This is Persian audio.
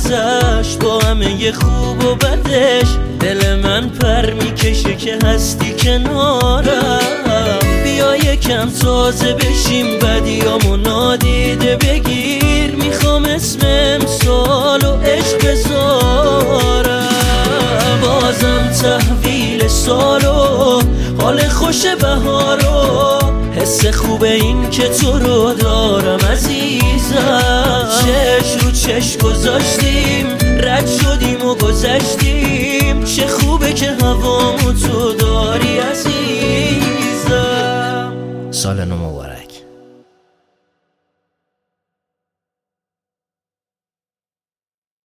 گذشت با همه خوب و بدش، دل من پر میکشه که هستی کنارم. بیا یکم تازه بشیم، بدیامو نادیده بگیر. میخوام اسم امسال و عشق بذارم. بازم تحویل سالو، حال خوش بهارو، حس خوبه این که تو رو دارم عزیزم. چش رو چش گذاشتیم، رد شدیم و گذشتیم. چه خوبه که هوامو تو داری عزیزم. سال نو مبارک.